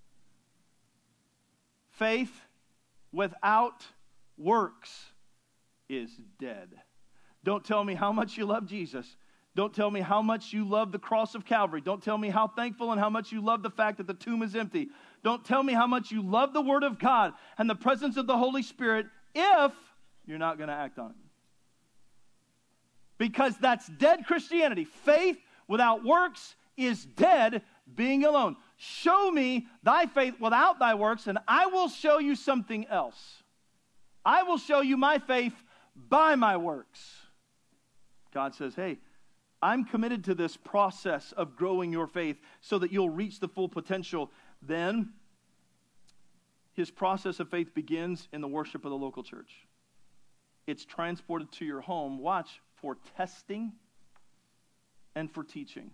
Faith without works is dead. Don't tell me how much you love Jesus. Don't tell me how much you love the cross of Calvary. Don't tell me how thankful and how much you love the fact that the tomb is empty. Don't tell me how much you love the Word of God and the presence of the Holy Spirit if you're not going to act on it. Because that's dead Christianity. Faith without works is dead, being alone. Show me thy faith without thy works, and I will show you something else. I will show you my faith by my works. God says, hey, I'm committed to this process of growing your faith so that you'll reach the full potential. Then, His process of faith begins in the worship of the local church. It's transported to your home, watch, for testing and for teaching.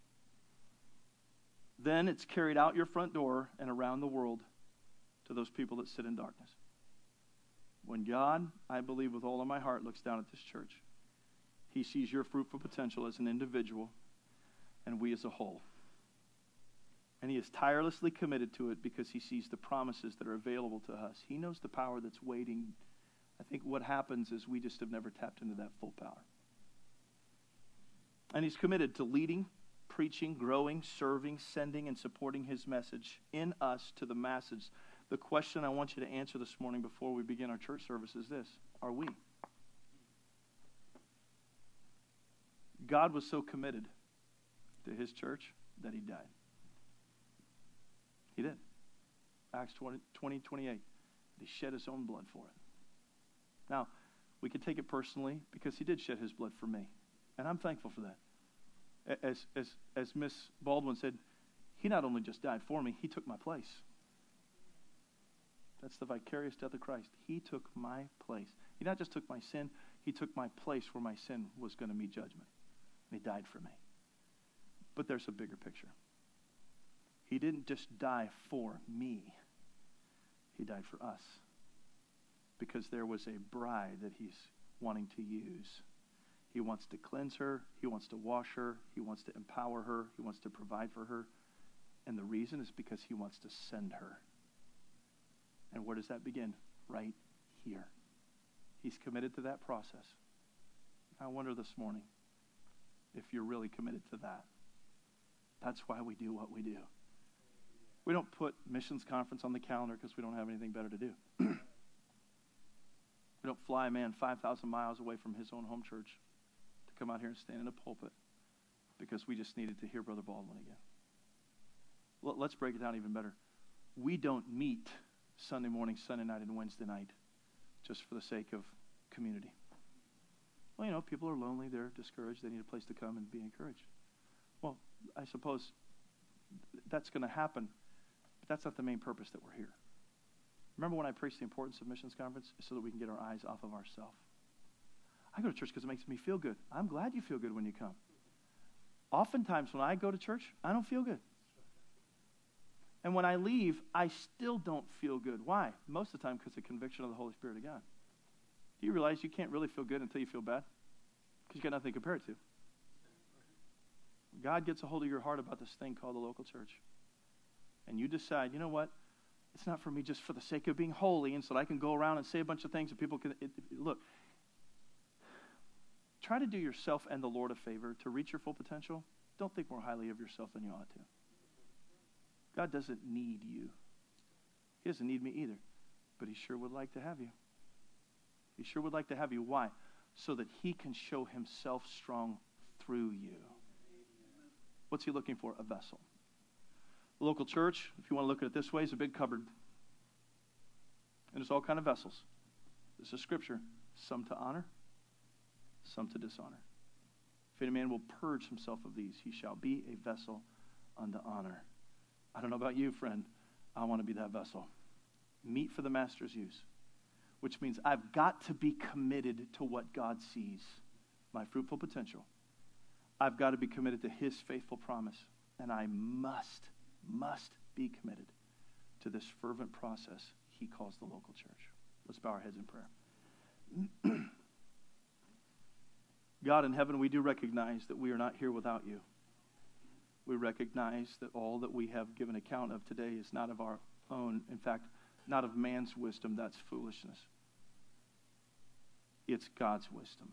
Then it's carried out your front door and around the world to those people that sit in darkness. When God, I believe with all of my heart, looks down at this church, He sees your fruitful potential as an individual and we as a whole. And He is tirelessly committed to it because He sees the promises that are available to us. He knows the power that's waiting. I think what happens is we just have never tapped into that full power. And He's committed to leading, preaching, growing, serving, sending, and supporting His message in us to the masses. The question I want you to answer this morning before we begin our church service is this: are we? God was so committed to His church that He died. He did. Acts twenty, twenty, twenty-eight. He shed His own blood for it. Now, we can take it personally because He did shed His blood for me. And I'm thankful for that. As, as, as Miss Baldwin said, he not only just died for me, he took my place. That's the vicarious death of Christ. He took my place. He not just took my sin, he took my place where my sin was going to meet judgment. And he died for me. But there's a bigger picture. He didn't just die for me. He died for us. Because there was a bride that he's wanting to use. He wants to cleanse her. He wants to wash her. He wants to empower her. He wants to provide for her. And the reason is because he wants to send her. And where does that begin? Right here. He's committed to that process. I wonder this morning if you're really committed to that. That's why we do what we do. We don't put missions conference on the calendar because we don't have anything better to do. We don't fly a man five thousand miles away from his own home church to come out here and stand in a pulpit because we just needed to hear Brother Baldwin again. Well, let's break it down even better. We don't meet Sunday morning, Sunday night, and Wednesday night just for the sake of community. Well, you know, people are lonely, they're discouraged, they need a place to come and be encouraged. Well, I suppose that's going to happen, but that's not the main purpose that we're here. Remember when I preached the importance of missions conference? So that we can get our eyes off of ourselves. I go to church because it makes me feel good. I'm glad you feel good when you come. Oftentimes when I go to church, I don't feel good. And when I leave, I still don't feel good. Why? Most of the time because of the conviction of the Holy Spirit of God. Do you realize you can't really feel good until you feel bad? Because you've got nothing to compare it to. God gets a hold of your heart about this thing called the local church. And you decide, you know what? It's not for me just for the sake of being holy and so that I can go around and say a bunch of things and people can... It, it, look, try to do yourself and the Lord a favor to reach your full potential. Don't think more highly of yourself than you ought to. God doesn't need you. He doesn't need me either. But he sure would like to have you. He sure would like to have you. Why? So that he can show himself strong through you. What's he looking for? A vessel. The local church, if you want to look at it this way, is a big cupboard. And there's all kinds of vessels. This is scripture. Some to honor, some to dishonor. If any man will purge himself of these, he shall be a vessel unto honor. I don't know about you, friend. I want to be that vessel. Meet for the master's use. Which means I've got to be committed to what God sees. My fruitful potential. I've got to be committed to his faithful promise. And I must, must be committed to this fervent process he calls the local church. Let's bow our heads in prayer. God in heaven, we do recognize that we are not here without you. We recognize that all that we have given account of today is not of our own. In fact, not of man's wisdom. That's foolishness. It's God's wisdom.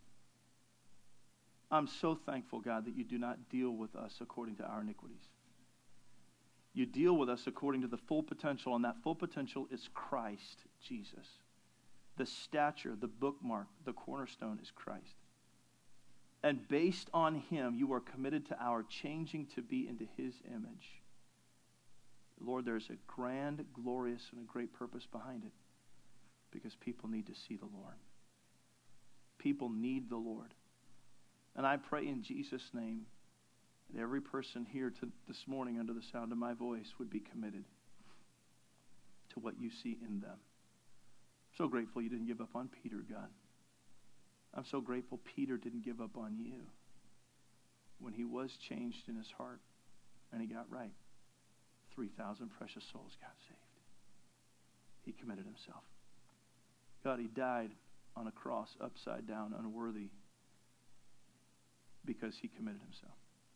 I'm so thankful, God, that you do not deal with us according to our iniquities. You deal with us according to the full potential, and that full potential is Christ Jesus. The stature, the bookmark, the cornerstone is Christ. And based on him, you are committed to our changing to be into his image. Lord, there's a grand, glorious, and a great purpose behind it. Because people need to see the Lord. People need the Lord. And I pray in Jesus' name that every person here to, this morning under the sound of my voice would be committed to what you see in them. I'm so grateful you didn't give up on Peter, God. I'm so grateful Peter didn't give up on you when he was changed in his heart and he got right. three thousand precious souls got saved. He committed himself. God, he died on a cross upside down, unworthy, because he committed himself.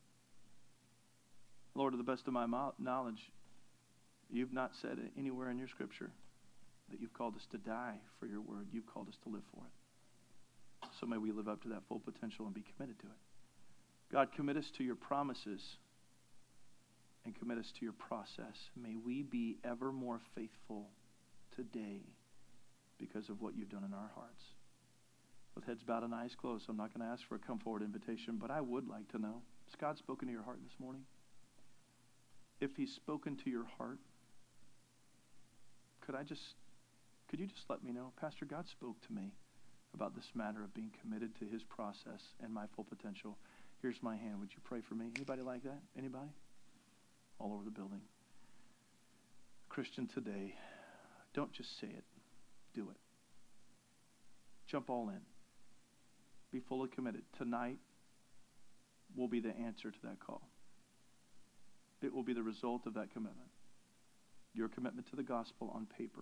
Lord, to the best of my knowledge, you've not said anywhere in your scripture that you've called us to die for your word. You've called us to live for it. So may we live up to that full potential and be committed to it. God, commit us to your promises and commit us to your process. May we be ever more faithful today because of what you've done in our hearts. With heads bowed and eyes closed, I'm not going to ask for a come forward invitation, but I would like to know, has God spoken to your heart this morning? If he's spoken to your heart, could I just, could you just let me know? Pastor, God spoke to me about this matter of being committed to his process and my full potential. Here's my hand. Would you pray for me? Anybody like that? Anybody? All over the building. Christian, today, don't just say it. Do it. Jump all in. Be fully committed. Tonight will be the answer to that call. It will be the result of that commitment. Your commitment to the gospel on paper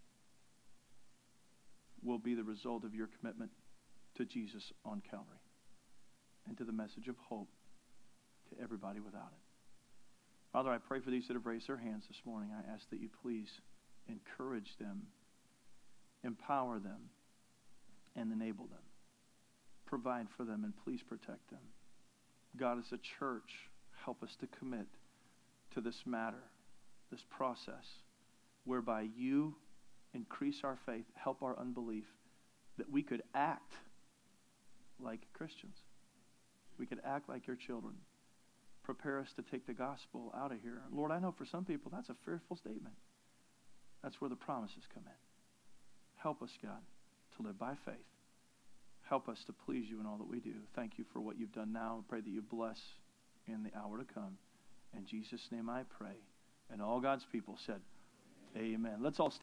will be the result of your commitment to Jesus on Calvary and to the message of hope to everybody without it. Father, I pray for these that have raised their hands this morning. I ask that you please encourage them, empower them, and enable them. Provide for them and please protect them. God, as a church, help us to commit to this matter, this process, whereby you increase our faith, help our unbelief, that we could act like Christians. We could act like your children. Prepare us to take the gospel out of here. Lord, I know for some people that's a fearful statement. That's where the promises come in. Help us, God, to live by faith. Help us to please you in all that we do. Thank you for what you've done now. I pray that you bless in the hour to come. In Jesus' name I pray. And all God's people said, amen. Let's all stand.